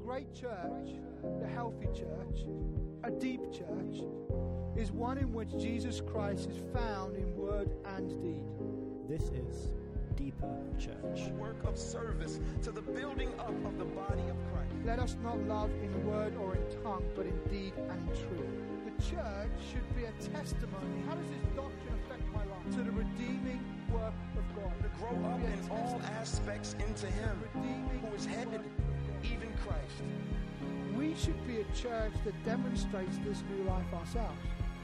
great church, the healthy church, a deep church, is one in which Jesus Christ is found in word and deed. This is Deeper Church. Work of service to the building up of the body of Christ. Let us not love in word or in tongue, but in deed and in truth. The church should be a testimony. How does this doctrine affect my life? To the redeeming work of God. To grow up in all aspects into Him, who is head, even Christ. We should be a church that demonstrates this new life ourselves.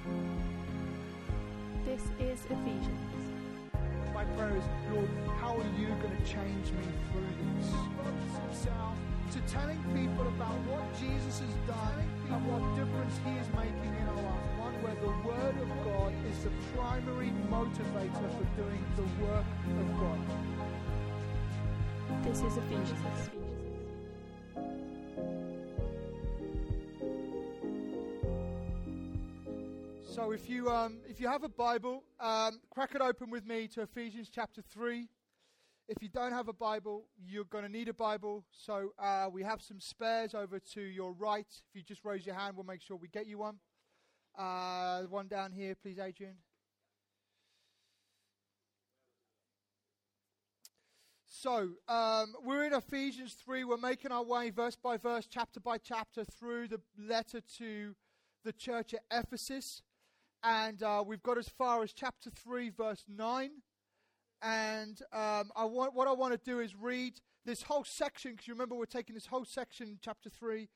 This is Ephesians. My prayer is, Lord, how are you going to change me through this? Focus himself to telling people about what Jesus has done and what difference he is making in our lives. One where the Word of God is the primary motivator for doing the work of God. This is Ephesians. So if you have a Bible, crack it open with me to Ephesians chapter 3. If you don't have a Bible, you're going to need a Bible. So we have some spares over to your right. If you just raise your hand, we'll make sure we get you one. One down here, please, Adrian. So we're in Ephesians 3. We're making our way verse by verse, chapter by chapter through the letter to the church at Ephesus. And we've got as far as chapter 3, verse 9. And what I want to do is read this whole section, because you remember we're taking this whole section, chapter 3,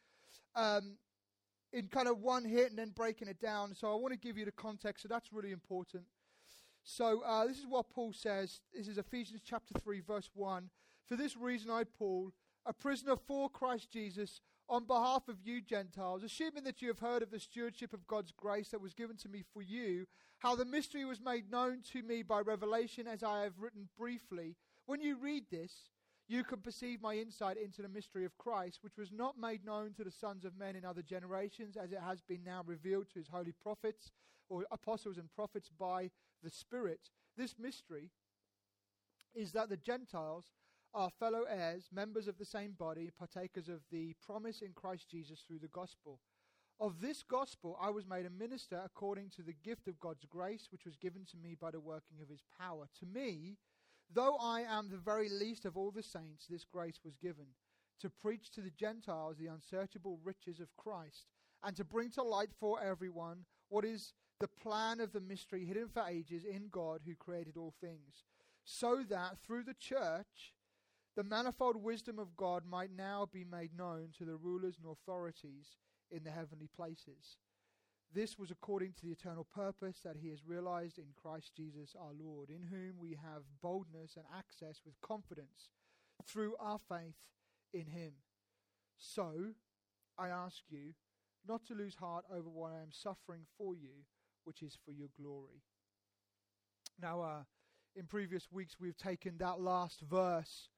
in kind of one hit and then breaking it down. So I want to give you the context, so that's really important. So this is what Paul says. This is Ephesians chapter 3, verse 1. For this reason I, Paul, a prisoner for Christ Jesus, on behalf of you Gentiles, assuming that you have heard of the stewardship of God's grace that was given to me for you, how the mystery was made known to me by revelation, as I have written briefly. When you read this, you can perceive my insight into the mystery of Christ, which was not made known to the sons of men in other generations, as it has been now revealed to his holy prophets, or apostles and prophets by the Spirit. This mystery is that the Gentiles are fellow heirs, members of the same body, partakers of the promise in Christ Jesus through the gospel. Of this gospel I was made a minister according to the gift of God's grace, which was given to me by the working of his power. To me, though I am the very least of all the saints, this grace was given, to preach to the Gentiles the unsearchable riches of Christ, and to bring to light for everyone what is the plan of the mystery hidden for ages in God who created all things, so that through the church the manifold wisdom of God might now be made known to the rulers and authorities in the heavenly places. This was according to the eternal purpose that he has realized in Christ Jesus our Lord, in whom we have boldness and access with confidence through our faith in him. So, I ask you not to lose heart over what I am suffering for you, which is for your glory. Now, in previous weeks, we've taken that last verse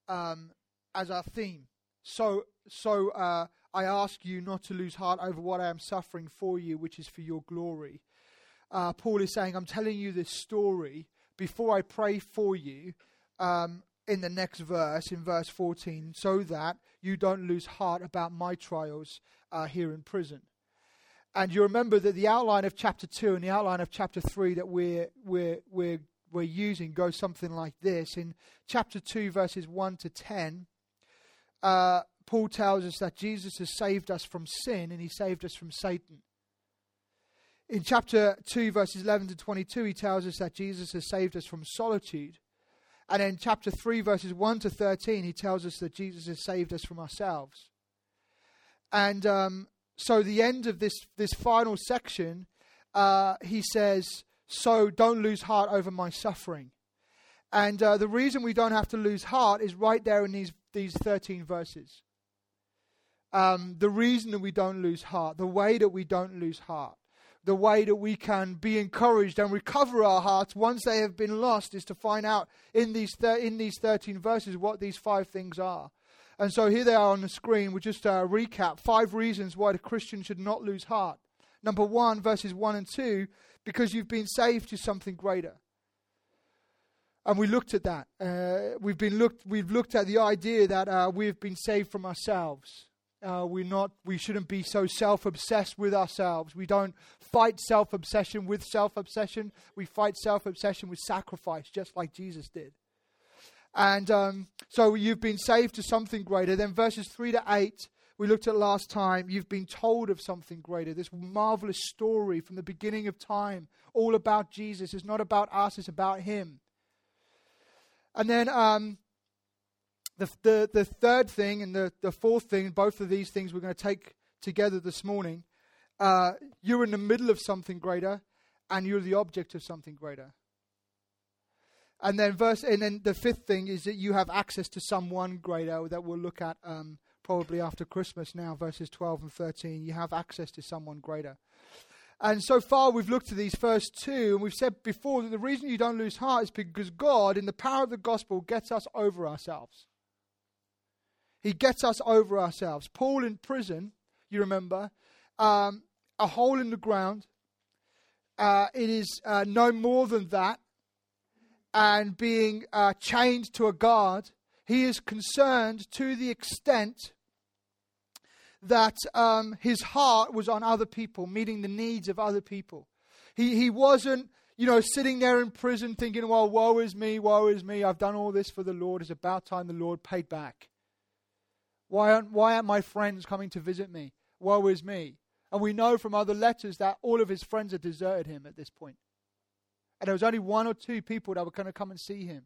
as our theme. So I ask you not to lose heart over what I am suffering for you, which is for your glory. Paul is saying, I'm telling you this story before I pray for you in the next verse, in verse 14, so that you don't lose heart about my trials here in prison. And you remember that the outline of chapter 2 and the outline of chapter 3 that we're using goes something like this. In chapter 2, verses 1 to 10, Paul tells us that Jesus has saved us from sin and he saved us from Satan. In chapter 2, verses 11 to 22, he tells us that Jesus has saved us from solitude. And in chapter 3, verses 1 to 13, he tells us that Jesus has saved us from ourselves. And so the end of this final section, he says, so don't lose heart over my suffering. And the reason we don't have to lose heart is right there in these 13 verses. The reason that we don't lose heart, the way that we don't lose heart, the way that we can be encouraged and recover our hearts once they have been lost is to find out in these 13 verses what these 5 things are. And so here they are on the screen. We'll just recap 5 reasons why the Christian should not lose heart. Number 1, verses 1 and 2, because you've been saved to something greater. And we looked at that. We've looked at the idea that we've been saved from ourselves. We shouldn't be so self-obsessed with ourselves. We don't fight self-obsession with self-obsession. We fight self-obsession with sacrifice, just like Jesus did. And so you've been saved to something greater. Then verses 3 to 8, we looked at last time. You've been told of something greater. This marvelous story from the beginning of time, all about Jesus. It's not about us, it's about him. And then the third thing and the fourth thing, both of these things we're going to take together this morning. You're in the middle of something greater, and you're the object of something greater. And then the fifth thing is that you have access to someone greater that we'll look at probably after Christmas now, verses 12 and 13. You have access to someone greater. And so far we've looked at these first two, and we've said before that the reason you don't lose heart is because God, in the power of the gospel, gets us over ourselves. He gets us over ourselves. Paul in prison, you remember, a hole in the ground. It is no more than that. And being chained to a guard, he is concerned to the extent that his heart was on other people, meeting the needs of other people. He wasn't, sitting there in prison thinking, well, woe is me, I've done all this for the Lord. It's about time the Lord paid back. Why aren't my friends coming to visit me? Woe is me. And we know from other letters that all of his friends had deserted him at this point. And there was only one or two people that were going to come and see him.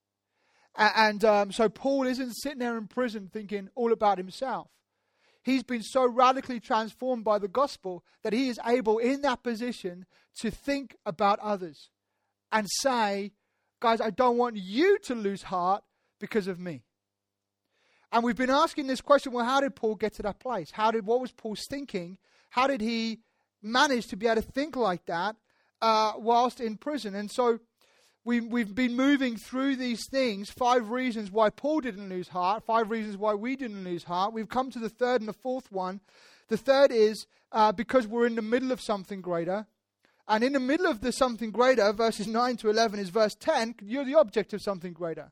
And so Paul isn't sitting there in prison thinking all about himself. He's been so radically transformed by the gospel that he is able in that position to think about others and say, guys, I don't want you to lose heart because of me. And we've been asking this question, well, how did Paul get to that place? What was Paul's thinking? How did he manage to be able to think like that whilst in prison? And so we've been moving through these things, 5 reasons why Paul didn't lose heart, 5 reasons why we didn't lose heart. We've come to the third and the fourth one. The third is because we're in the middle of something greater. And in the middle of the something greater, verses 9 to 11 is verse 10, you're the object of something greater.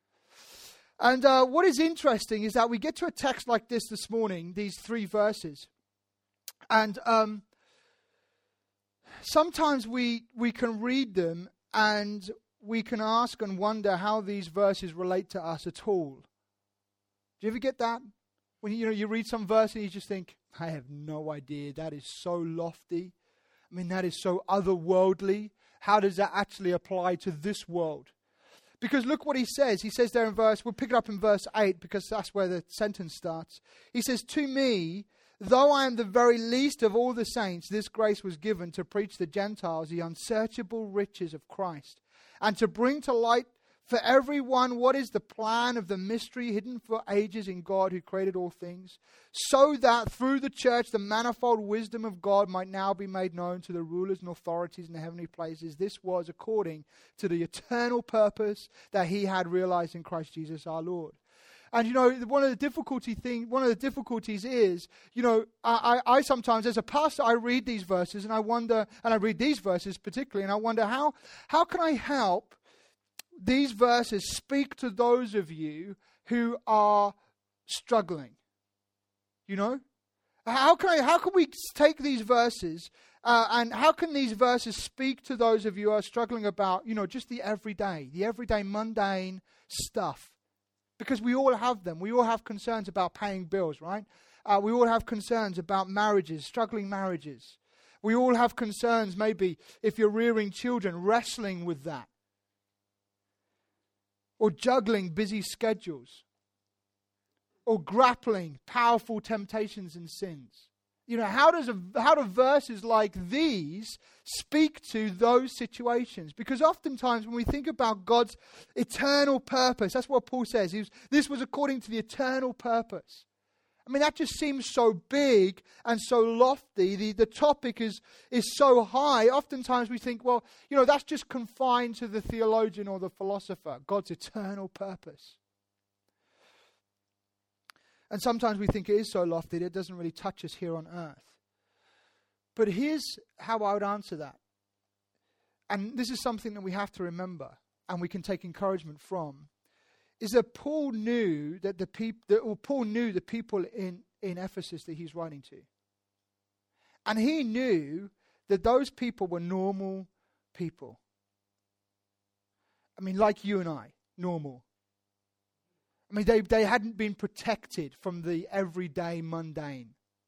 And what is interesting is that we get to a text like this morning, these 3 verses. And sometimes we can read them and we can ask and wonder how these verses relate to us at all. Do you ever get that? When you read some verse and you just think, I have no idea, that is so lofty. I mean, that is so otherworldly. How does that actually apply to this world? Because look what he says. He says there in we'll pick it up in verse 8 because that's where the sentence starts. He says, to me, though I am the very least of all the saints, this grace was given to preach the Gentiles the unsearchable riches of Christ, and to bring to light for everyone what is the plan of the mystery hidden for ages in God who created all things, so that through the church the manifold wisdom of God might now be made known to the rulers and authorities in the heavenly places. This was according to the eternal purpose that he had realized in Christ Jesus our Lord. And one of the difficulties is, I sometimes as a pastor, I read these verses and I wonder, and I read these verses particularly, and I wonder how can I help these verses speak to those of you who are struggling? How can we take these verses and how can these verses speak to those of you who are struggling about, just the everyday mundane stuff? Because we all have them. We all have concerns about paying bills, right? We all have concerns about marriages, struggling marriages. We all have concerns, maybe, if you're rearing children, wrestling with that. Or juggling busy schedules. Or grappling powerful temptations and sins. How do verses like these speak to those situations? Because oftentimes when we think about God's eternal purpose, that's what Paul says. This was according to the eternal purpose. I mean, that just seems so big and so lofty. The topic is so high. Oftentimes we think, well, that's just confined to the theologian or the philosopher, God's eternal purpose. And sometimes we think it is so lofty that it doesn't really touch us here on earth. But here's how I would answer that. And this is something that we have to remember and we can take encouragement from. Is that Paul knew that the people in in Ephesus that he's writing to. And he knew that those people were normal people. I mean, like you and I, normal. I mean, they hadn't been protected from the everyday mundane.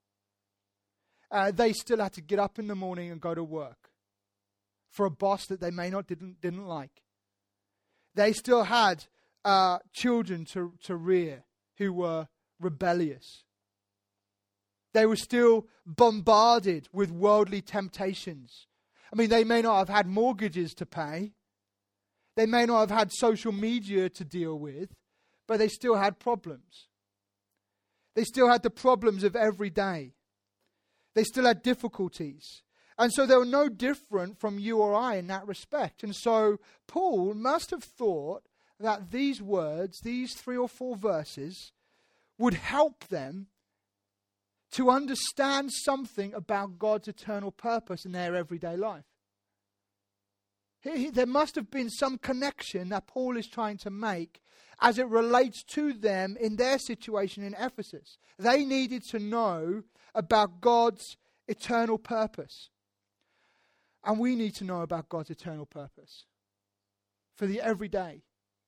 They still had to get up in the morning and go to work for a boss that they may not didn't like. They still had children to rear who were rebellious. They were still bombarded with worldly temptations. I mean, they may not have had mortgages to pay. They may not have had social media to deal with, but they still had problems. They still had the problems of every day. They still had difficulties. And so they were no different from you or I in that respect. And so Paul must have thought that these words, these 3 or 4 verses, would help them to understand something about God's eternal purpose in their everyday life. There must have been some connection that Paul is trying to make as it relates to them in their situation in Ephesus. They needed to know about God's eternal purpose. And we need to know about God's eternal purpose for the everyday.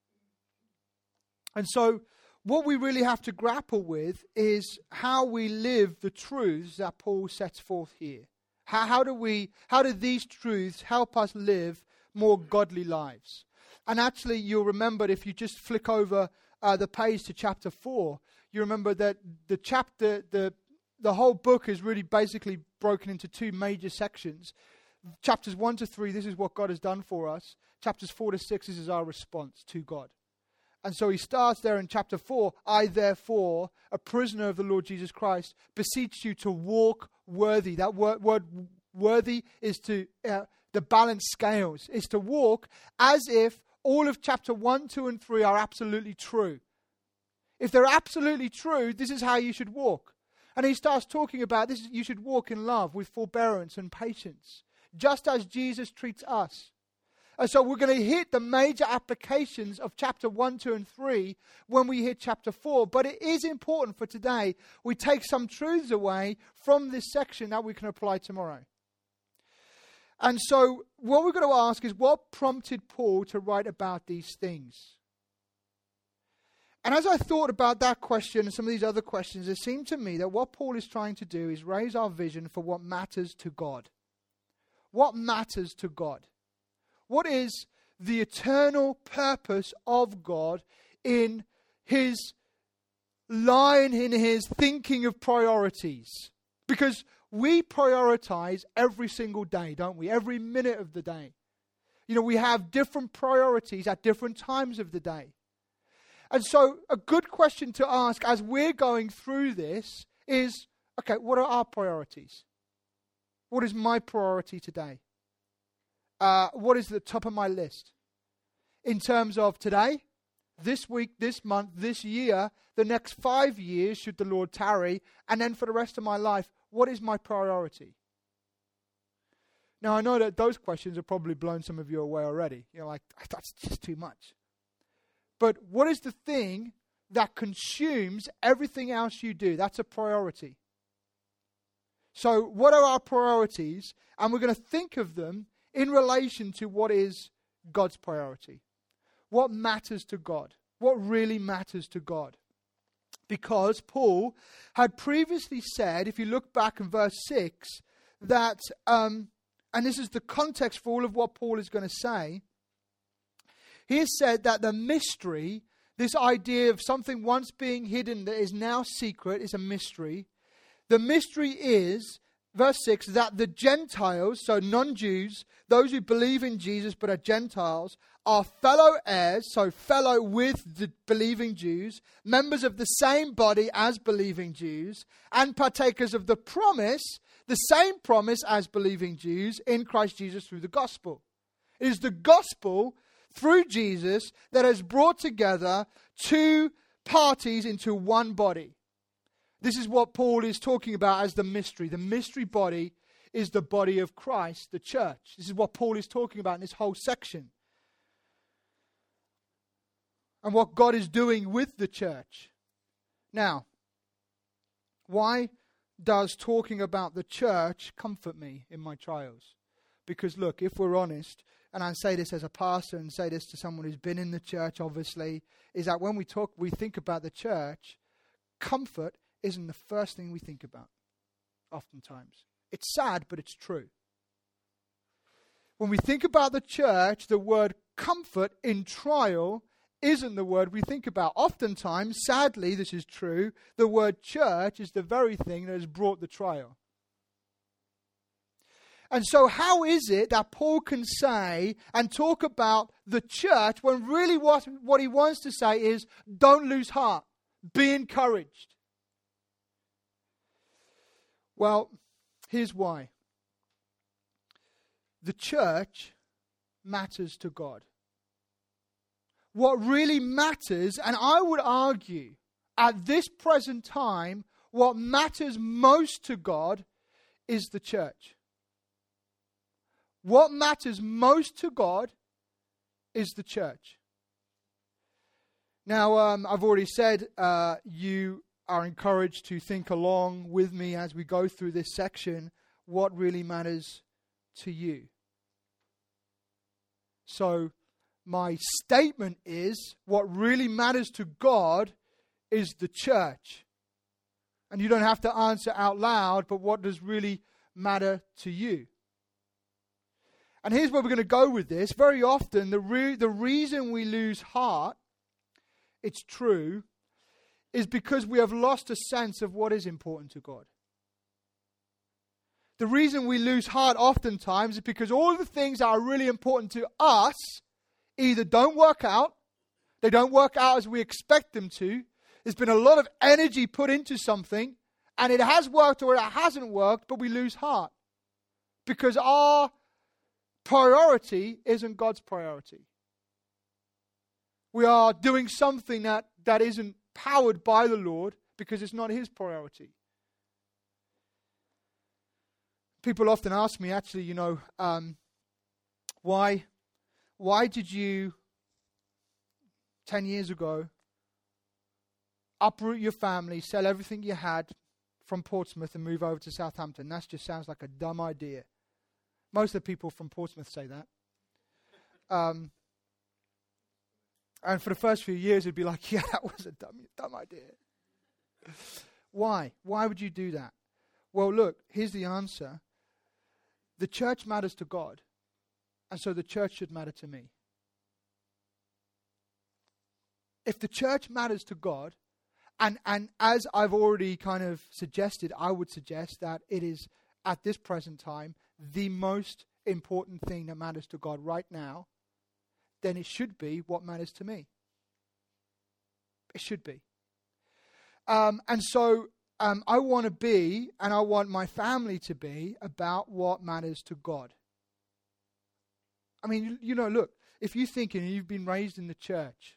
And so what we really have to grapple with is how we live the truths that Paul sets forth here. How do these truths help us live more godly lives? And actually, you'll remember, if you just flick over the page to chapter 4, you remember that the whole book is really basically broken into 2 major sections. Chapters 1 to 3, this is what God has done for us. Chapters 4 to 6, this is our response to God. And so he starts there in chapter 4, I therefore, a prisoner of the Lord Jesus Christ, beseech you to walk worthy. That word worthy is to, the balanced scales, is to walk as if all of chapter 1, 2, and 3 are absolutely true. If they're absolutely true, this is how you should walk. And he starts talking about this, you should walk in love with forbearance and patience, just as Jesus treats us. And so we're going to hit the major applications of chapter 1, 2, and 3 when we hit chapter 4. But it is important for today we take some truths away from this section that we can apply tomorrow. And so what we're going to ask is, what prompted Paul to write about these things? And as I thought about that question and some of these other questions, it seemed to me that what Paul is trying to do is raise our vision for what matters to God. What matters to God? What is the eternal purpose of God in his line, in his thinking of priorities? Because we prioritize every single day, don't we? Every minute of the day. You know, we have different priorities at different times of the day. And so a good question to ask as we're going through this is, okay, what are our priorities? What is my priority today? What is at the top of my list? In terms of today, this week, this month, this year, the next 5 years, should the Lord tarry, and then for the rest of my life, what is my priority? Now, I know that those questions have probably blown some of you away already. You're like, that's just too much. But what is the thing that consumes everything else you do? That's a priority. So what are our priorities? And we're going to think of them in relation to what is God's priority. What matters to God? What really matters to God? Because Paul had previously said, if you look back in verse 6, that, and this is the context for all of what Paul is going to say, he has said that the mystery, this idea of something once being hidden that is now secret, is a mystery. The mystery is, verse 6, that the Gentiles, so non-Jews, those who believe in Jesus but are Gentiles, are fellow heirs, so fellow with the believing Jews, members of the same body as believing Jews, and partakers of the promise, the same promise as believing Jews in Christ Jesus through the gospel. It is the gospel through Jesus that has brought together 2 parties into one body. This is what Paul is talking about as the mystery. The mystery body is the body of Christ, the church. This is what Paul is talking about in this whole section. And what God is doing with the church. Now, Why does talking about the church comfort me in my trials? Because look, if we're honest, and I say this as a pastor and say this to someone who's been in the church, obviously, is that when we think about the church, comfort isn't the first thing we think about, oftentimes. It's sad, but it's true. When we think about the church, the word comfort in trial isn't the word we think about. Oftentimes, sadly, this is true, the word church is the very thing that has brought the trial. And so how is it that Paul can say and talk about the church when really what he wants to say is, don't lose heart, be encouraged? Well, here's why. The church matters to God. What really matters, and I would argue at this present time, what matters most to God is the church. What matters most to God is the church. Now, I've already said you are encouraged to think along with me as we go through this section, what really matters to you. So, my statement is, what really matters to God is the church. And you don't have to answer out loud, but what does really matter to you? And here's where we're going to go with this. Very often, the reason we lose heart, it's true, is because we have lost a sense of what is important to God. The reason we lose heart oftentimes is because all of the things that are really important to us either don't work out, they don't work out as we expect them to. There's been a lot of energy put into something, and it has worked or it hasn't worked, but we lose heart. Because our priority isn't God's priority. We are doing something that isn't powered by the Lord because it's not His priority. People often ask me, actually, why did you, 10 years ago, uproot your family, sell everything you had from Portsmouth and move over to Southampton? That just sounds like a dumb idea. Most of the people from Portsmouth say that. And for the first few years, it'd be like, yeah, that was a dumb idea. Why? Why would you do that? Well, look, here's the answer. The church matters to God, and so the church should matter to me. If the church matters to God, and as I've already kind of suggested, I would suggest that it is, at this present time, the most important thing that matters to God right now, then it should be what matters to me. It should be. And so I want to be, and I want my family to be, about what matters to God. I mean, look, if you're thinking you've been raised in the church,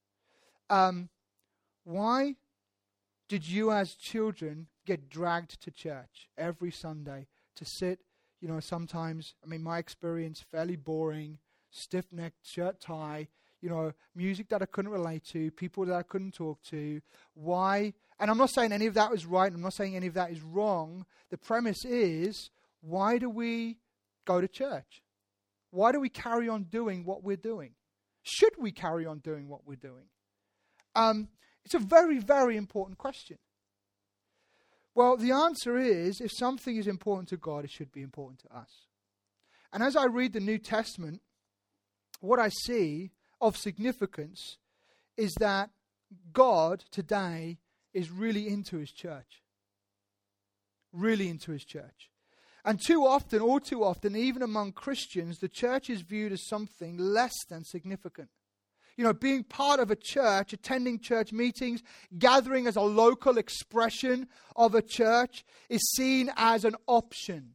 why did you as children get dragged to church every Sunday to sit, sometimes, my experience, fairly boring, stiff-necked shirt tie, music that I couldn't relate to, people that I couldn't talk to. Why? And I'm not saying any of that is right. I'm not saying any of that is wrong. The premise is, why do we go to church? Why do we carry on doing what we're doing? Should we carry on doing what we're doing? It's a very, very important question. Well, the answer is, if something is important to God, it should be important to us. And as I read the New Testament, what I see of significance is that God today is really into His church. Really into His church. And all too often, even among Christians, the church is viewed as something less than significant. Being part of a church, attending church meetings, gathering as a local expression of a church is seen as an option.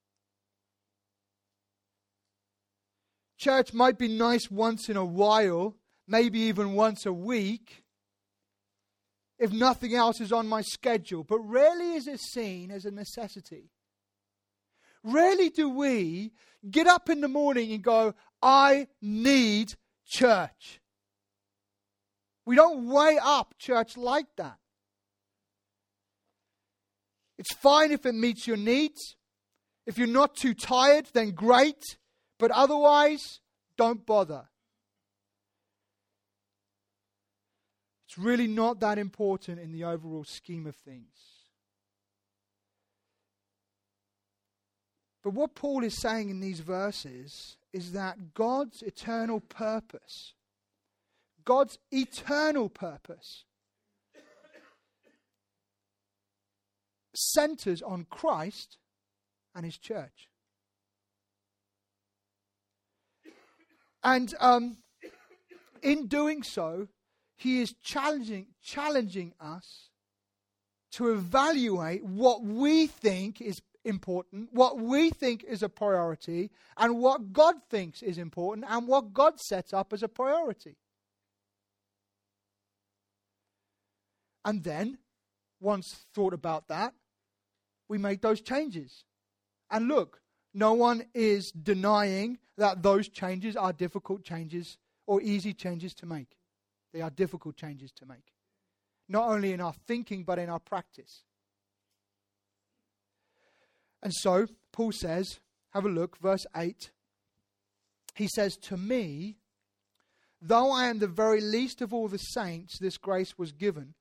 Church might be nice once in a while, maybe even once a week, if nothing else is on my schedule. But rarely is it seen as a necessity. Rarely do we get up in the morning and go, I need church. We don't weigh up church like that. It's fine if it meets your needs. If you're not too tired, then great. But otherwise, don't bother. It's really not that important in the overall scheme of things. But what Paul is saying in these verses is that God's eternal purpose, centers on Christ and His church. And in doing so, He is challenging us to evaluate what we think is important, what we think is a priority, and what God thinks is important, and what God sets up as a priority. And then, once thought about that, we make those changes. And look, no one is denying that those changes are difficult changes or easy changes to make. They are difficult changes to make. Not only in our thinking, but in our practice. And so, Paul says, have a look, verse 8. He says, to me, though I am the very least of all the saints, this grace was given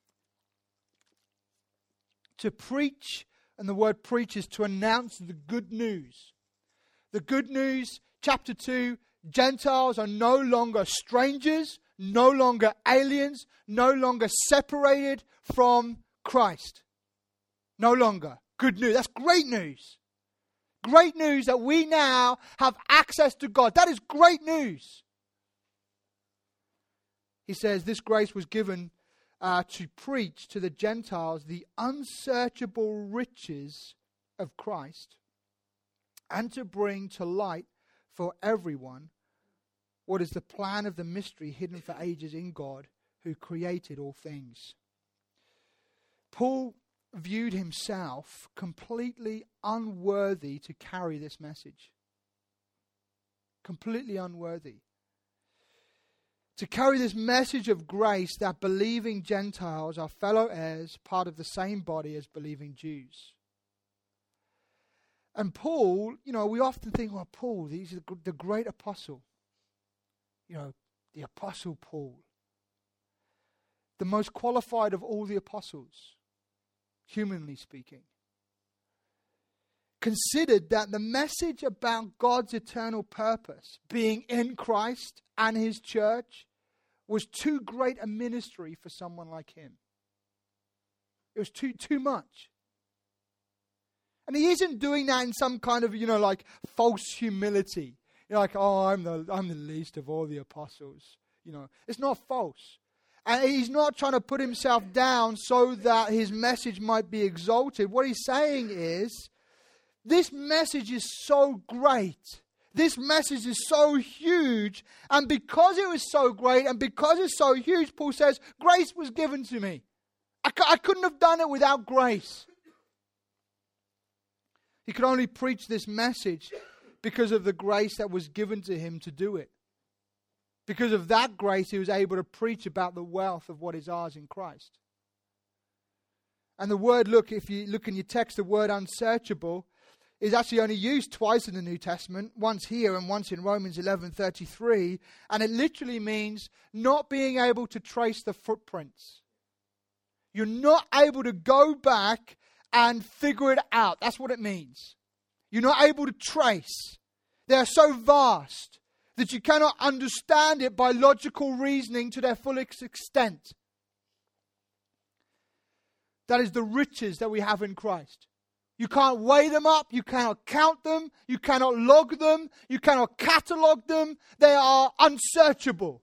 to preach, and the word preach is to announce the good news. The good news, chapter 2, Gentiles are no longer strangers, no longer aliens, no longer separated from Christ. No longer. Good news. That's great news. Great news that we now have access to God. That is great news. He says this grace was given to preach to the Gentiles the unsearchable riches of Christ, and to bring to light for everyone what is the plan of the mystery hidden for ages in God, who created all things. Paul viewed himself completely unworthy to carry this message. Completely unworthy. To carry this message of grace that believing Gentiles are fellow heirs, part of the same body as believing Jews. And Paul, we often think, well, Paul, he's the great apostle. The apostle Paul. The most qualified of all the apostles, humanly speaking. Considered that the message about God's eternal purpose, being in Christ and His church, was too great a ministry for someone like him. It was too much. And he isn't doing that in some kind of, false humility. I'm the least of all the apostles. It's not false. And he's not trying to put himself down so that his message might be exalted. What he's saying is, this message is so great. This message is so huge. And because it was so great and because it's so huge, Paul says, grace was given to me. I couldn't have done it without grace. He could only preach this message because of the grace that was given to him to do it. Because of that grace, he was able to preach about the wealth of what is ours in Christ. And the word, if you look in your text, the word unsearchable is actually only used twice in the New Testament, once here and once in Romans 11:33, and it literally means not being able to trace the footprints. You're not able to go back and figure it out. That's what it means. You're not able to trace. They are so vast that you cannot understand it by logical reasoning to their fullest extent. That is the riches that we have in Christ. You can't weigh them up. You cannot count them. You cannot log them. You cannot catalog them. They are unsearchable.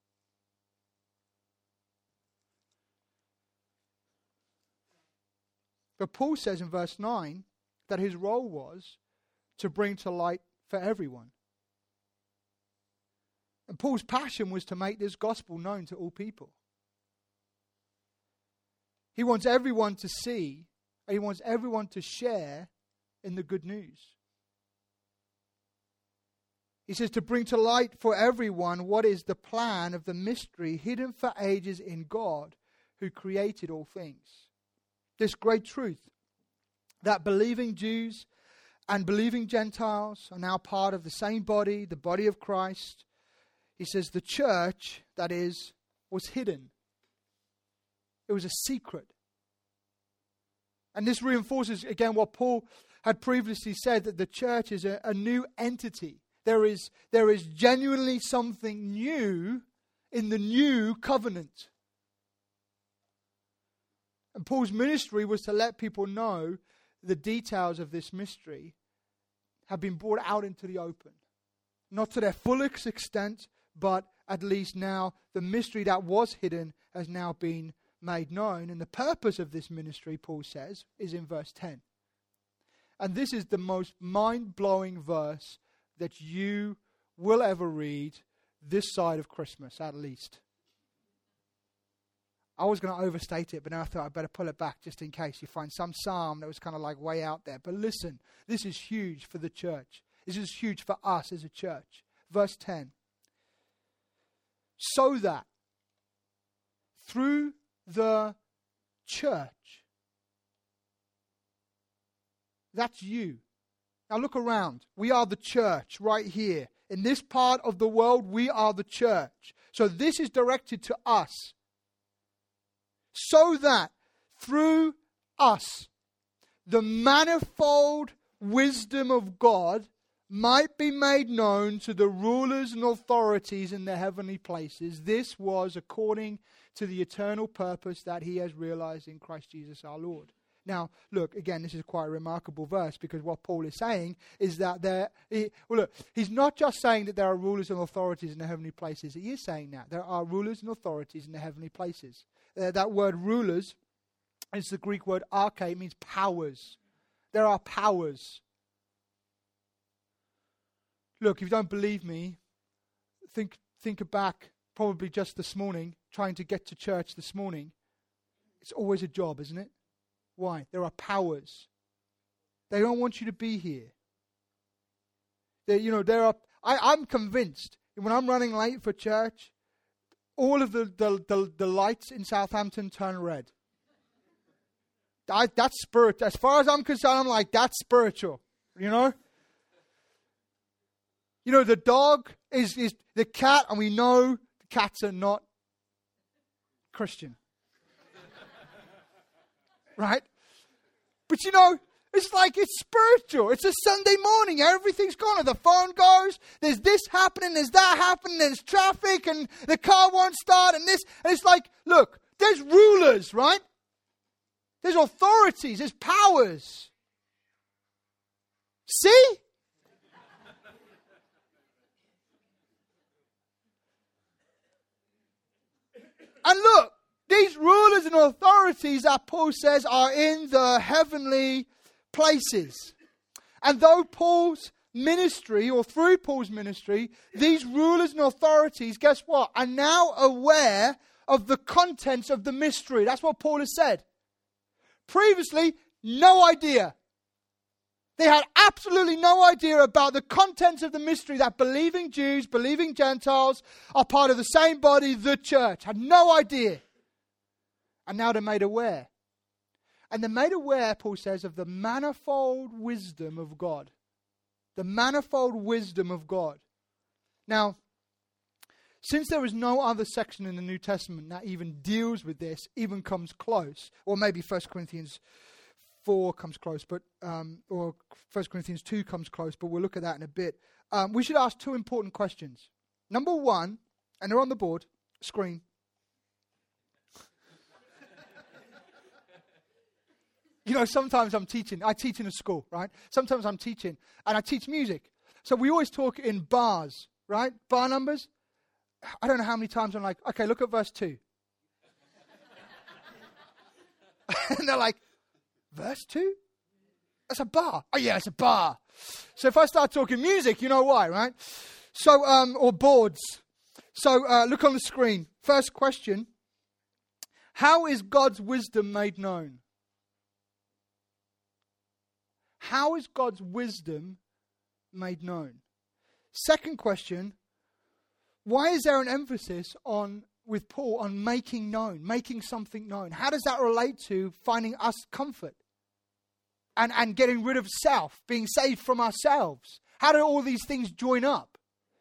But Paul says in verse 9 that his role was to bring to light for everyone. And Paul's passion was to make this gospel known to all people. He wants everyone to see, he wants everyone to share in the good news. He says to bring to light for everyone what is the plan of the mystery hidden for ages in God, who created all things. This great truth that believing Jews and believing Gentiles are now part of the same body, the body of Christ. He says the church, that is, was hidden. It was a secret. And this reinforces, again, what Paul had previously said, that the church is a new entity. There is genuinely something new in the new covenant. And Paul's ministry was to let people know the details of this mystery have been brought out into the open. Not to their fullest extent, but at least now the mystery that was hidden has now been made known. And the purpose of this ministry, Paul says, is in verse 10. And this is the most mind-blowing verse that you will ever read this side of Christmas, at least. I was going to overstate it, but then I thought I'd better pull it back just in case you find some psalm that was kind of like way out there. But listen, this is huge for the church. This is huge for us as a church. Verse 10. So that through the church, that's you. Now look around. We are the church right here. In this part of the world, we are the church. So this is directed to us. So that through us, the manifold wisdom of God might be made known to the rulers and authorities in the heavenly places. This was according to the eternal purpose that he has realized in Christ Jesus our Lord. Now, look, again, this is quite a remarkable verse, because what Paul is saying is that he's not just saying that there are rulers and authorities in the heavenly places. He is saying that there are rulers and authorities in the heavenly places. That word rulers is the Greek word arche. It means powers. There are powers. Look, if you don't believe me, think back probably just this morning, trying to get to church this morning. It's always a job, isn't it? Why? There are powers. They don't want you to be here. I'm convinced when I'm running late for church, all of the lights in Southampton turn red. That's spiritual. As far as I'm concerned, I'm like, that's spiritual. You know, the dog is the cat, and we know the cats are not Christian. Right? But it's like it's spiritual. It's a Sunday morning. Everything's gone. The phone goes. There's this happening. There's that happening. There's traffic and the car won't start and this. And it's like, look, there's rulers, right? There's authorities. There's powers. See? And look. These rulers and authorities that Paul says are in the heavenly places. And though Paul's ministry, or through Paul's ministry, these rulers and authorities, guess what, are now aware of the contents of the mystery. That's what Paul has said. Previously, no idea. They had absolutely no idea about the contents of the mystery, that believing Jews, believing Gentiles are part of the same body, the church. Had no idea. And now they're made aware. And they're made aware, Paul says, of the manifold wisdom of God. The manifold wisdom of God. Now, since there is no other section in the New Testament that even deals with this, even comes close, or maybe 1 Corinthians 4 comes close, but or 1 Corinthians 2 comes close, but we'll look at that in a bit. We should ask two important questions. Number one, and they're on the board, screen. Sometimes I'm teaching. I teach in a school, right? Sometimes I'm teaching, and I teach music. So we always talk in bars, right? Bar numbers. I don't know how many times I'm like, okay, look at verse 2. And they're like, verse 2? That's a bar. Oh, yeah, it's a bar. So if I start talking music, you know why, right? So, or boards. So look on the screen. First question. How is God's wisdom made known? How is God's wisdom made known? Second question, why is there an emphasis with Paul on making known, making something known? How does that relate to finding us comfort? and getting rid of self, being saved from ourselves? How do all these things join up?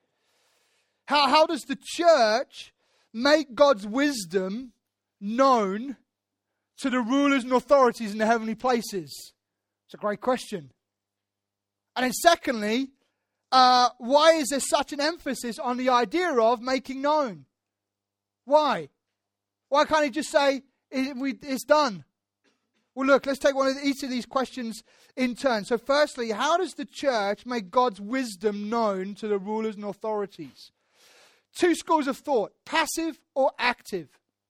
How does the church make God's wisdom known to the rulers and authorities in the heavenly places? It's a great question. And then secondly, why is there such an emphasis on the idea of making known? Why? Why can't he just say, it's done? Well, look, let's take each of these questions in turn. So firstly, how does the church make God's wisdom known to the rulers and authorities? Two schools of thought, passive or active.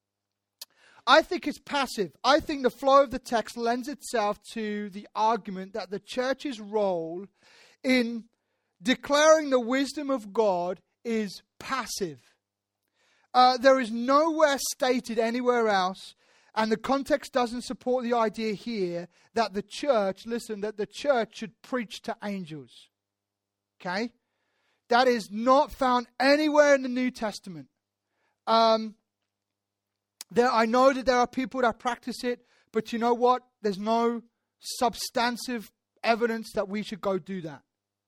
I think it's passive. I think the flow of the text lends itself to the argument that the church's role in declaring the wisdom of God is passive. There is nowhere stated anywhere else, and the context doesn't support the idea here, that the church should preach to angels. Okay? That is not found anywhere in the New Testament. I know that there are people that practice it, but you know what? There's no substantive evidence that we should go do that.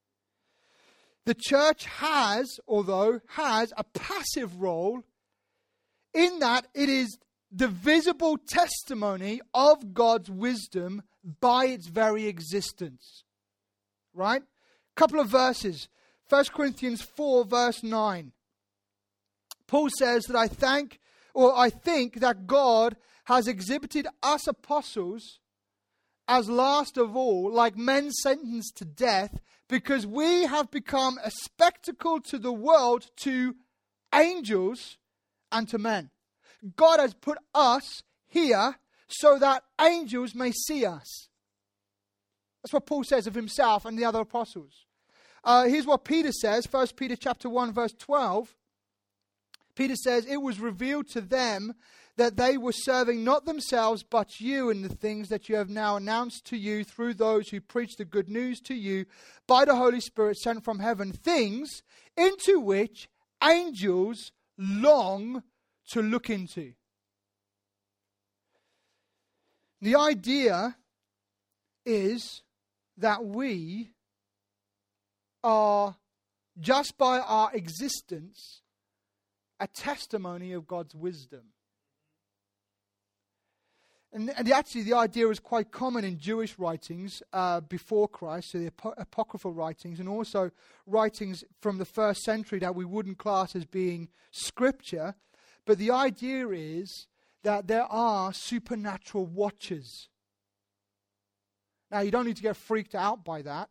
The church has a passive role in that it is the visible testimony of God's wisdom by its very existence. Right? Couple of verses. 1 Corinthians 4 verse 9. Paul says that I think that God has exhibited us apostles as last of all, like men sentenced to death, because we have become a spectacle to the world, to angels and to men. God has put us here so that angels may see us. That's what Paul says of himself and the other apostles. Here's what Peter says, 1 Peter chapter 1 verse 12. Peter says, it was revealed to them that they were serving not themselves but you in the things that you have now announced to you through those who preach the good news to you by the Holy Spirit sent from heaven, things into which angels long to look into. The idea is that we are, just by our existence, a testimony of God's wisdom. And actually the idea is quite common in Jewish writings before Christ, so the apocryphal writings, and also writings from the first century that we wouldn't class as being scripture. But the idea is that there are supernatural watchers. Now, you don't need to get freaked out by that.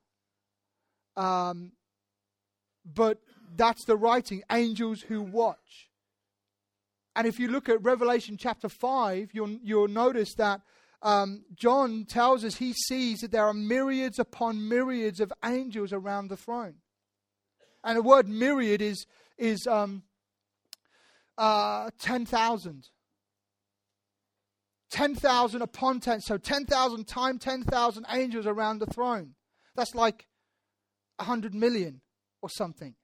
But that's the writing, angels who watch. And if you look at Revelation chapter 5, you'll notice that John tells us he sees that there are myriads upon myriads of angels around the throne. And the word myriad is 10,000. 10,000 upon 10. So 10,000 times 10,000 angels around the throne. That's like 100 million or something.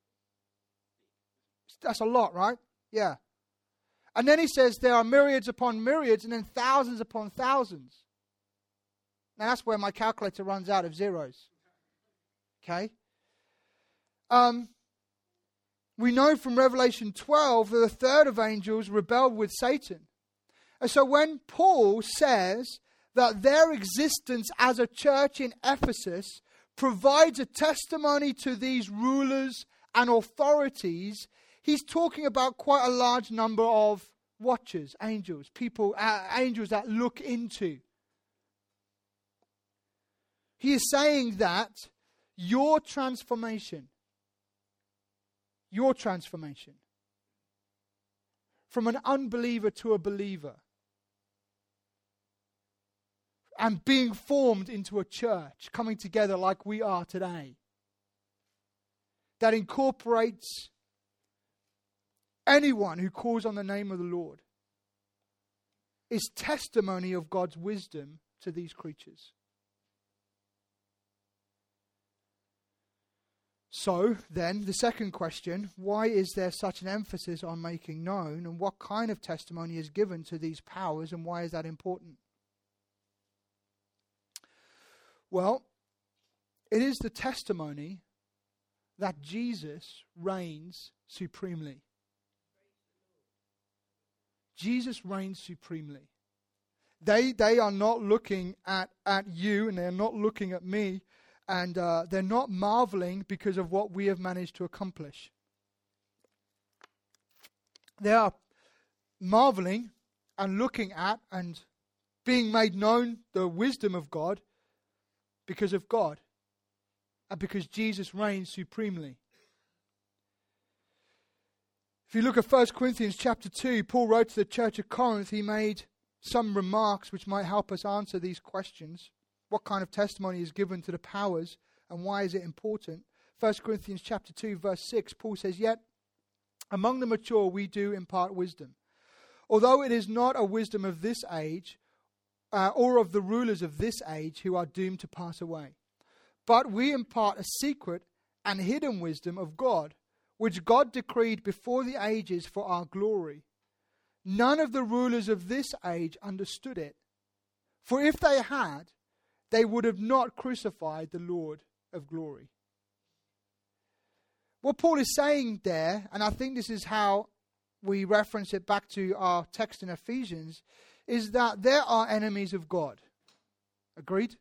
That's a lot, right? Yeah. And then he says there are myriads upon myriads and then thousands upon thousands. Now that's where my calculator runs out of zeros. Okay? We know from Revelation 12 that a third of angels rebelled with Satan. And so when Paul says that their existence as a church in Ephesus provides a testimony to these rulers and authorities, he's talking about quite a large number of watchers, angels, people, angels that look into. He is saying that your transformation from an unbeliever to a believer and being formed into a church, coming together like we are today, that incorporates anyone who calls on the name of the Lord, is testimony of God's wisdom to these creatures. So, then, the second question, why is there such an emphasis on making known, and what kind of testimony is given to these powers, and why is that important? Well, it is the testimony that Jesus reigns supremely. Jesus reigns supremely. They are not looking at you, and they're not looking at me, and they're not marveling because of what we have managed to accomplish. They are marveling and looking at and being made known the wisdom of God because of God and because Jesus reigns supremely. If you look at 1 Corinthians chapter 2, Paul wrote to the church of Corinth. He made some remarks which might help us answer these questions. What kind of testimony is given to the powers, and why is it important? 1 Corinthians chapter 2 verse 6, Paul says, "Yet among the mature we do impart wisdom, although it is not a wisdom of this age, or of the rulers of this age who are doomed to pass away. But we impart a secret and hidden wisdom of God, which God decreed before the ages for our glory. None of the rulers of this age understood it. For if they had, they would have not crucified the Lord of glory." What Paul is saying there, and I think this is how we reference it back to our text in Ephesians, is that there are enemies of God. Agreed?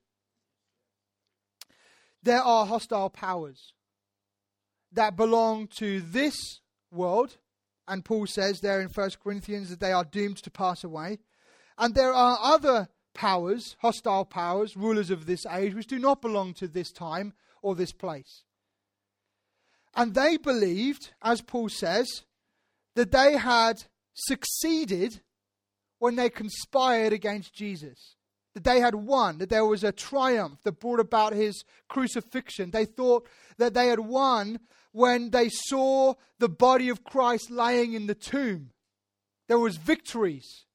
There are hostile powers that belong to this world, and Paul says there in 1 Corinthians that they are doomed to pass away. And there are other powers, hostile powers, rulers of this age, which do not belong to this time or this place. And they believed, as Paul says, that they had succeeded when they conspired against Jesus. That they had won, that there was a triumph that brought about his crucifixion. They thought that they had won when they saw the body of Christ laying in the tomb. There was victories.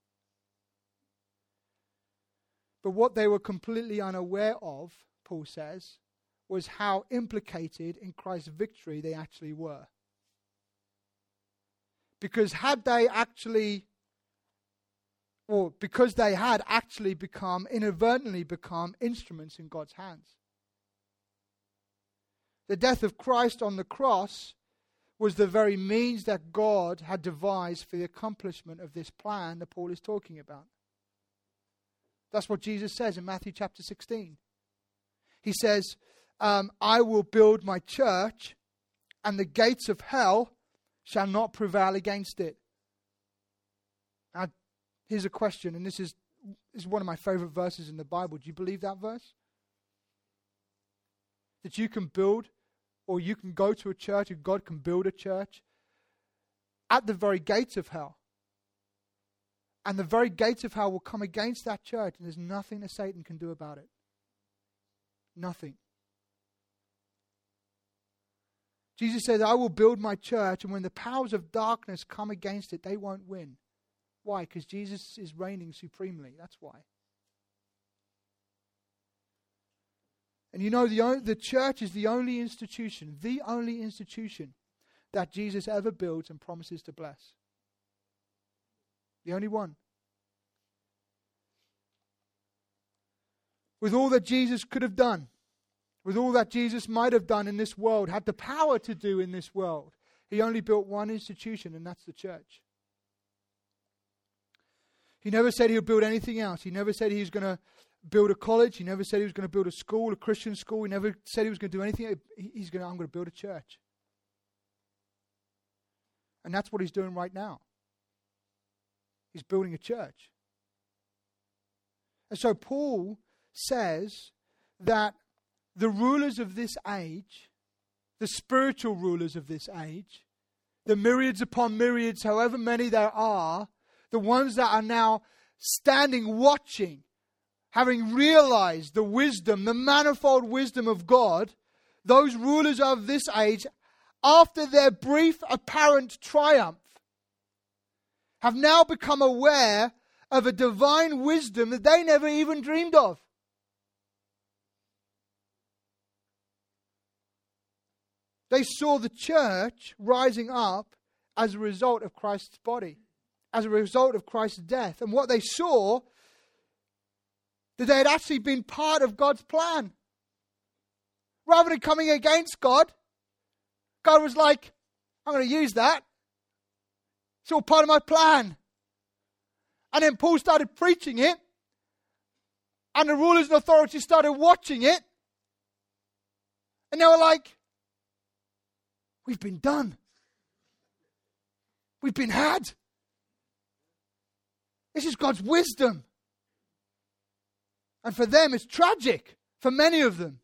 But what they were completely unaware of, Paul says, was how implicated in Christ's victory they actually were. Because they had actually inadvertently become instruments in God's hands. The death of Christ on the cross was the very means that God had devised for the accomplishment of this plan that Paul is talking about. That's what Jesus says in Matthew chapter 16. He says, "I will build my church, and the gates of hell shall not prevail against it." Now, here's a question, and this is one of my favorite verses in the Bible. Do you believe that verse? That you can build, or you can go to a church, and God can build a church at the very gates of hell. And the very gates of hell will come against that church, and there's nothing that Satan can do about it. Nothing. Jesus says, "I will build my church, and when the powers of darkness come against it, they won't win." Why? Because Jesus is reigning supremely. That's why. And you know, the church is the only institution that Jesus ever builds and promises to bless. The only one. With all that Jesus could have done, with all that Jesus might have done in this world, had the power to do in this world, he only built one institution, and that's the church. He never said he would build anything else. He never said he was going to build a college. He never said he was going to build a school, a Christian school. He never said he was going to do anything. I'm going to build a church. And that's what he's doing right now. He's building a church. And so Paul says that the rulers of this age, the spiritual rulers of this age, the myriads upon myriads, however many there are, the ones that are now standing watching, having realized the wisdom, the manifold wisdom of God, those rulers of this age, after their brief apparent triumph, have now become aware of a divine wisdom that they never even dreamed of. They saw the church rising up as a result of Christ's body, as a result of Christ's death. And what they saw that they had actually been part of God's plan. Rather than coming against God, God was like, I'm going to use that. It's all part of my plan. And then Paul started preaching it. And the rulers and authorities started watching it. And they were like, we've been done. We've been had. This is God's wisdom. And for them, it's tragic. For many of them.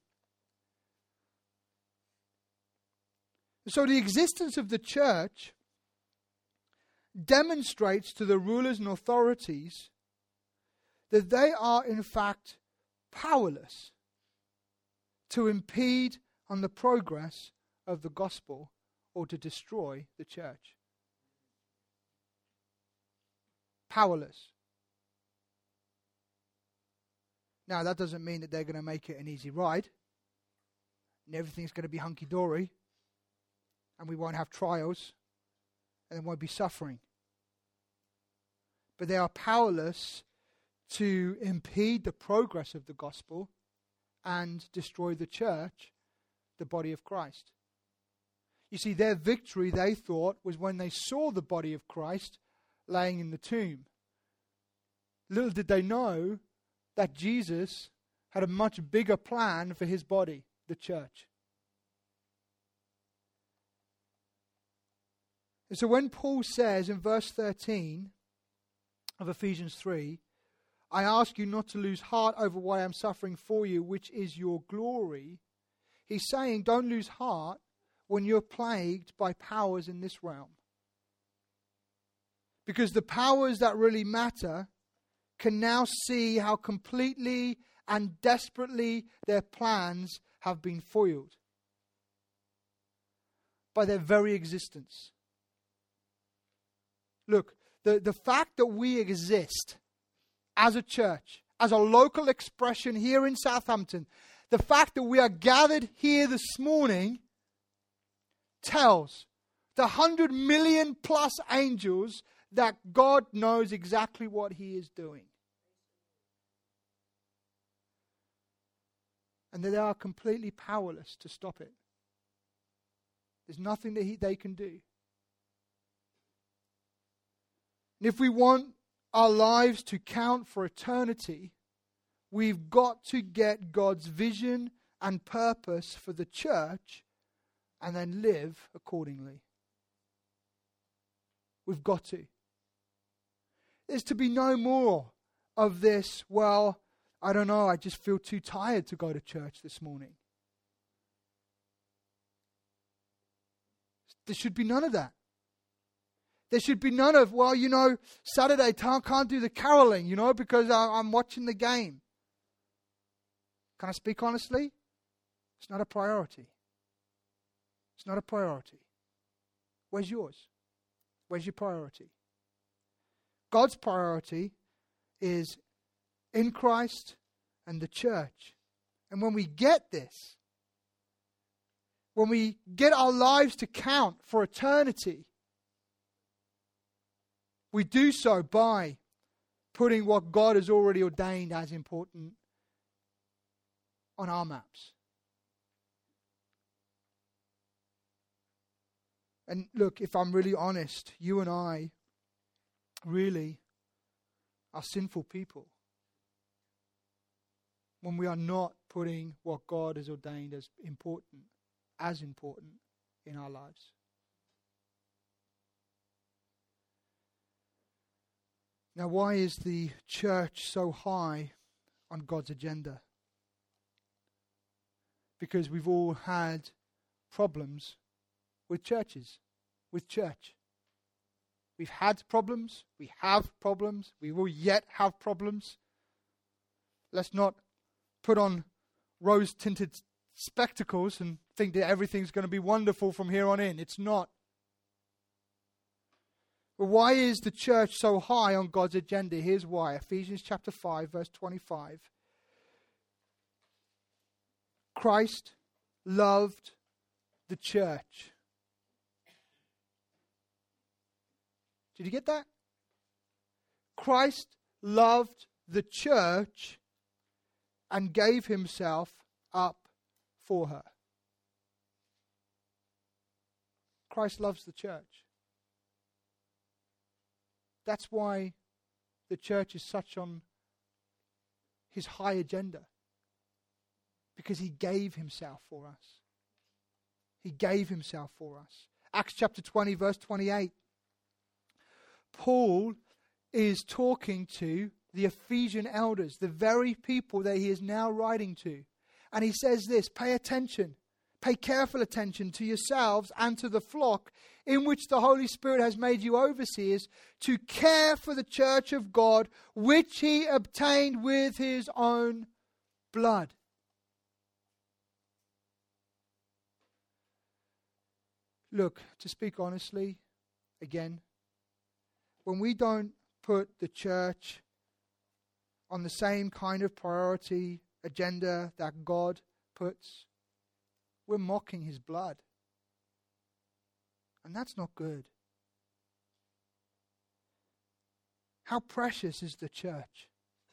So the existence of the church demonstrates to the rulers and authorities that they are in fact powerless to impede on the progress of the gospel or to destroy the church. Powerless. Now that doesn't mean that they're going to make it an easy ride and everything's going to be hunky-dory and we won't have trials and there won't be suffering. But they are powerless to impede the progress of the gospel and destroy the church, the body of Christ. You see, their victory, they thought, was when they saw the body of Christ laying in the tomb. Little did they know that Jesus had a much bigger plan for his body, the church. And so when Paul says in verse 13 of Ephesians 3, I ask you not to lose heart over what I am suffering for you, which is your glory. He's saying don't lose heart when you're plagued by powers in this realm. Because the powers that really matter can now see how completely and desperately their plans have been foiled by their very existence. Look, the fact that we exist as a church, as a local expression here in Southampton, the fact that we are gathered here this morning tells the 100 million plus angels that God knows exactly what he is doing. And that they are completely powerless to stop it. There's nothing that they can do. And if we want our lives to count for eternity, we've got to get God's vision and purpose for the church and then live accordingly. We've got to. There's to be no more of this, well, I don't know, I just feel too tired to go to church this morning. There should be none of that. There should be none of, well, you know, Saturday can't do the caroling, you know, because I'm watching the game. Can I speak honestly? It's not a priority. It's not a priority. Where's yours? Where's your priority? God's priority is in Christ and the church. And when we get this, when we get our lives to count for eternity, we do so by putting what God has already ordained as important on our maps. And look, if I'm really honest, you and I really are sinful people when we are not putting what God has ordained as important in our lives. Now, why is the church so high on God's agenda? Because we've all had problems with churches, with church. We've had problems, we have problems, we will yet have problems. Let's not put on rose-tinted spectacles and think that everything's going to be wonderful from here on in. It's not. But why is the church so high on God's agenda? Here's why. Ephesians chapter 5, verse 25. Christ loved the church. Did you get that? Christ loved the church and gave himself up for her. Christ loves the church. That's why the church is such on his high agenda. Because he gave himself for us. He gave himself for us. Acts chapter 20, verse 28. Paul is talking to the Ephesian elders, the very people that he is now writing to. And he says this, pay attention, pay careful attention to yourselves and to the flock in which the Holy Spirit has made you overseers to care for the church of God, which he obtained with his own blood. Look, to speak honestly, again, when we don't put the church on the same kind of priority agenda that God puts, we're mocking his blood. And that's not good. How precious is the church?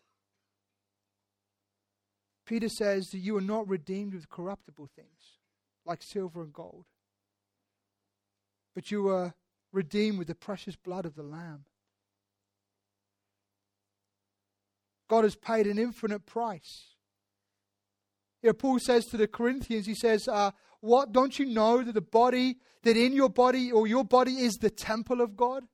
Peter says that you are not redeemed with corruptible things, like silver and gold, but you are redeemed with the precious blood of the Lamb. God has paid an infinite price. Paul says to the Corinthians, he says, what, don't you know that that in your body, or your body is the temple of God?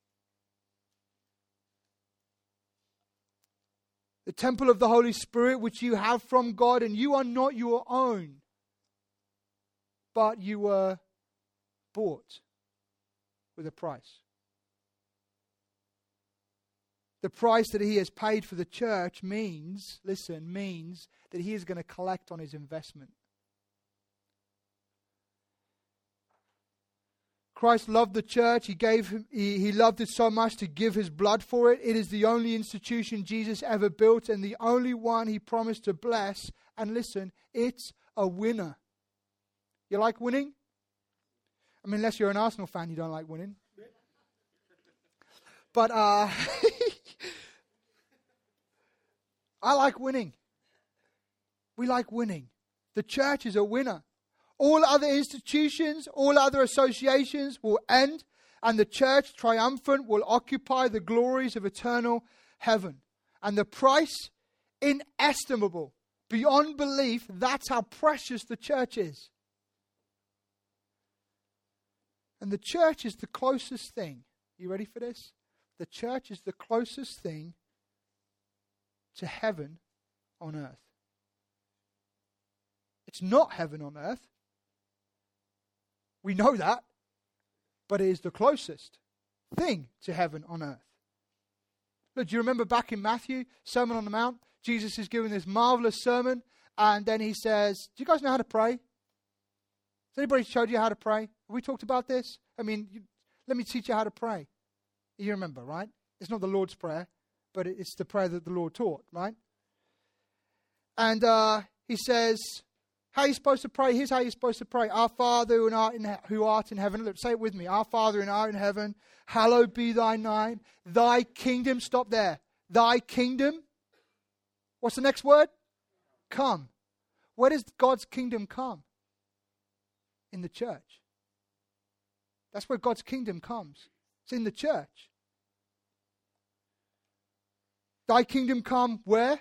The temple of the Holy Spirit, which you have from God, and you are not your own, but you were bought with a price. The price that he has paid for the church means that he is going to collect on his investment. Christ loved the church. He loved it so much to give his blood for it. It is the only institution Jesus ever built and the only one he promised to bless. And listen, it's a winner. You like winning? I mean, unless you're an Arsenal fan, you don't like winning. But I like winning. We like winning. The church is a winner. All other institutions, all other associations will end, and the church, triumphant, will occupy the glories of eternal heaven. And the price, inestimable, beyond belief. That's how precious the church is. And the church is the closest thing. You ready for this? The church is the closest thing to heaven on earth. It's not heaven on earth. We know that. But it is the closest thing to heaven on earth. Look, do you remember back in Matthew, Sermon on the Mount? Jesus is giving this marvelous sermon. And then he says, do you guys know how to pray? Has anybody showed you how to pray? Have we talked about this? I mean, let me teach you how to pray. You remember, right? It's not the Lord's Prayer, but it's the prayer that the Lord taught, right? And he says, how are you supposed to pray? Here's how you're supposed to pray. Our Father who art in heaven. Look, say it with me. Our Father who art in heaven, hallowed be thy name. Thy kingdom, stop there. Thy kingdom. What's the next word? Come. Where does God's kingdom come? In the church. That's where God's kingdom comes. It's in the church. Thy kingdom come where?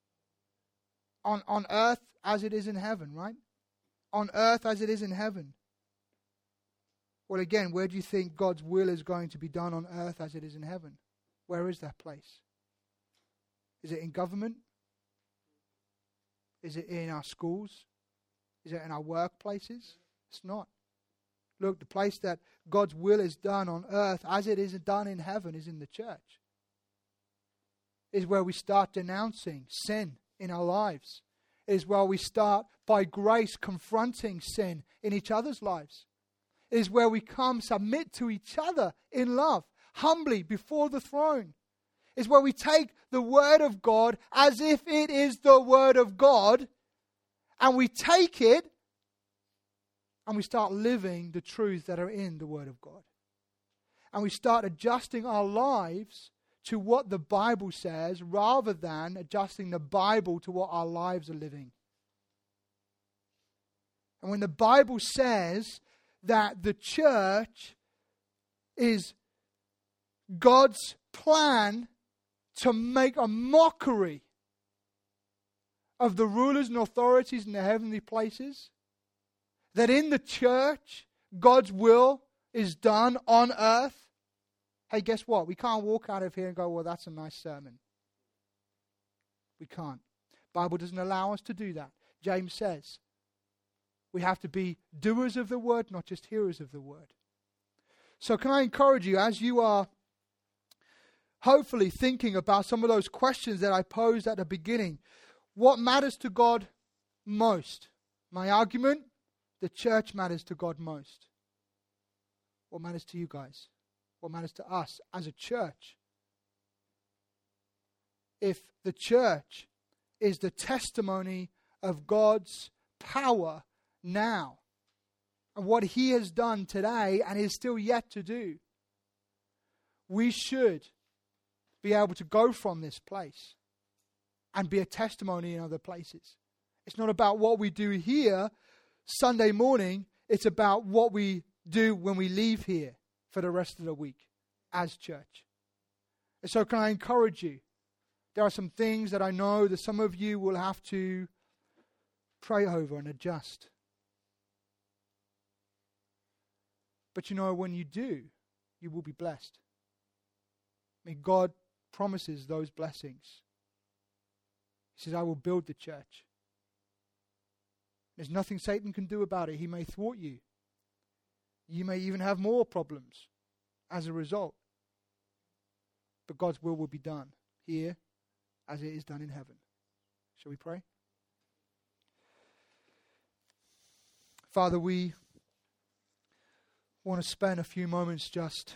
On earth as it is in heaven, right? On earth as it is in heaven. Well, again, where do you think God's will is going to be done on earth as it is in heaven? Where is that place? Is it in government? Is it in our schools? Is it in our workplaces? It's not. Look, the place that God's will is done on earth as it is done in heaven is in the church. Is where we start denouncing sin in our lives. Is where we start by grace confronting sin in each other's lives. Is where we come submit to each other in love, humbly before the throne. Is where we take the word of God as if it is the word of God, and we take it and we start living the truths that are in the word of God. And we start adjusting our lives to what the Bible says rather than adjusting the Bible to what our lives are living. And when the Bible says that the church is God's plan to make a mockery of the rulers and authorities in the heavenly places, that in the church, God's will is done on earth, hey, guess what? We can't walk out of here and go, well, that's a nice sermon. We can't. The Bible doesn't allow us to do that. James says we have to be doers of the word, not just hearers of the word. So can I encourage you, as you are hopefully thinking about some of those questions that I posed at the beginning, what matters to God most? My argument, the church matters to God most. What matters to you guys? What matters to us as a church? If the church is the testimony of God's power now, and what He has done today and is still yet to do, we should be able to go from this place and be a testimony in other places. It's not about what we do here Sunday morning. It's about what we do when we leave here for the rest of the week as church. And so can I encourage you? There are some things that I know that some of you will have to pray over and adjust. But you know, when you do, you will be blessed. I mean, God promises those blessings. He says, I will build the church. There's nothing Satan can do about it. He may thwart you. You may even have more problems as a result. But God's will be done here as it is done in heaven. Shall we pray? Father, we want to spend a few moments just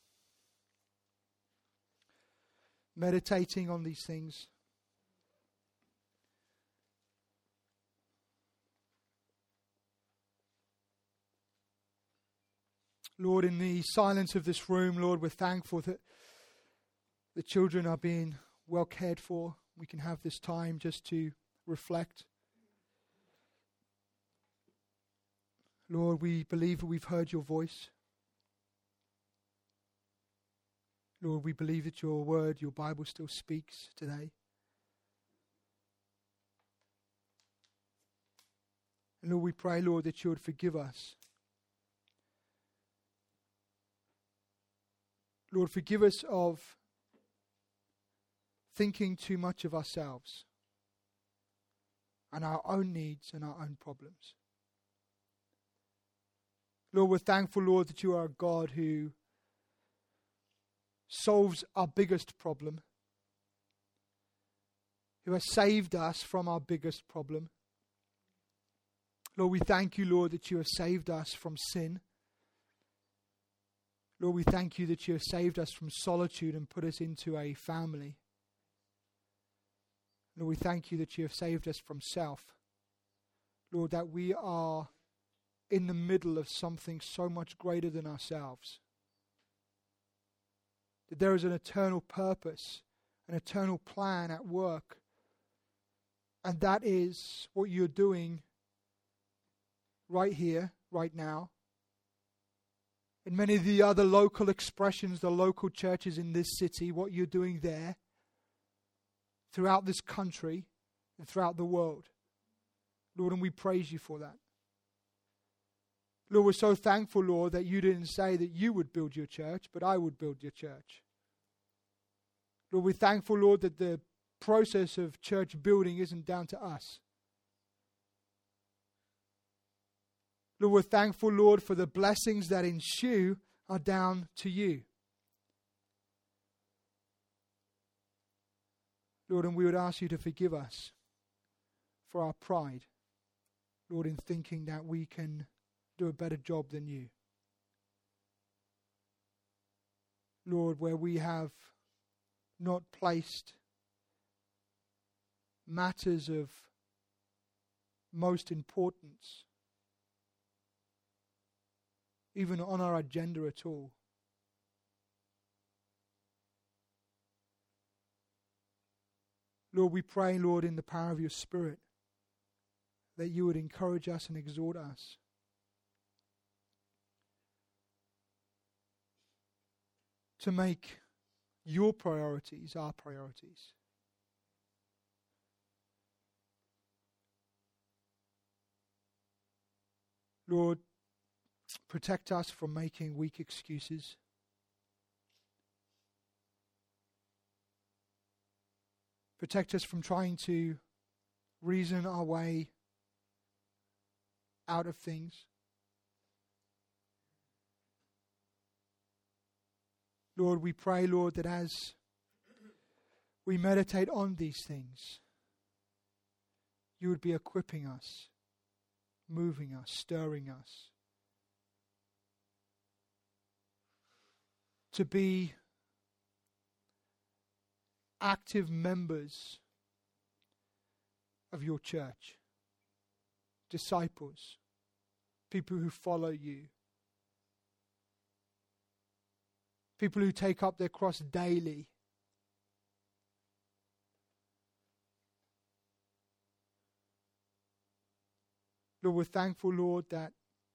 meditating on these things. Lord, in the silence of this room, Lord, we're thankful that the children are being well cared for. We can have this time just to reflect. Lord, we believe that we've heard your voice. Lord, we believe that your word, your Bible still speaks today. And Lord, we pray, Lord, that you would forgive us. Lord, forgive us of thinking too much of ourselves and our own needs and our own problems. Lord, we're thankful, Lord, that you are a God who solves our biggest problem, who has saved us from our biggest problem. Lord, we thank you, Lord, that you have saved us from sin. Lord, we thank you that you have saved us from solitude and put us into a family. Lord, we thank you that you have saved us from self. Lord, that we are in the middle of something so much greater than ourselves. That there is an eternal purpose, an eternal plan at work. And that is what you're doing right here, right now. In many of the other local expressions, the local churches in this city, what you're doing there, throughout this country and throughout the world. Lord, and we praise you for that. Lord, we're so thankful, Lord, that you didn't say that you would build your church, but I would build your church. Lord, we're thankful, Lord, that the process of church building isn't down to us. Lord, we're thankful, Lord, for the blessings that ensue are down to you. Lord, and we would ask you to forgive us for our pride, Lord, in thinking that we can do a better job than you. Lord, where we have not placed matters of most importance even on our agenda at all. Lord, we pray, Lord, in the power of your Spirit, that you would encourage us and exhort us. To make your priorities our priorities. Lord, protect us from making weak excuses. Protect us from trying to reason our way out of things. Lord, we pray, Lord, that as we meditate on these things, you would be equipping us, moving us, stirring us to be active members of your church, disciples, people who follow you, people who take up their cross daily. Lord, we're thankful, Lord, that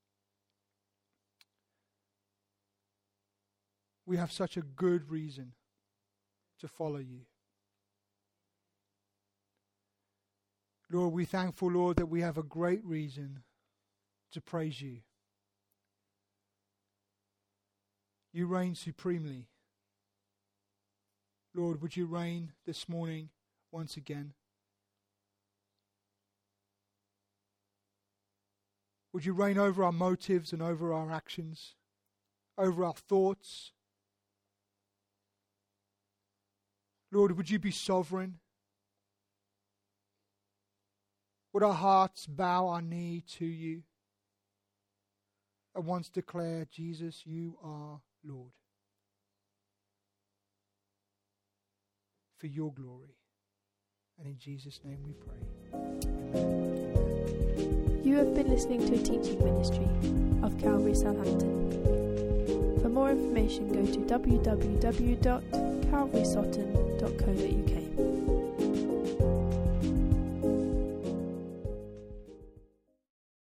we have such a good reason to follow you. Lord, we're thankful, Lord, that we have a great reason to praise you. You reign supremely. Lord, would you reign this morning once again? Would you reign over our motives and over our actions, over our thoughts? Lord, would you be sovereign? Would our hearts bow our knee to you and once declare, Jesus, you are Lord, for your glory. And in Jesus' name we pray. Amen. You have been listening to a teaching ministry of Calvary Southampton. For more information, go to www.calvarysutton.co.uk.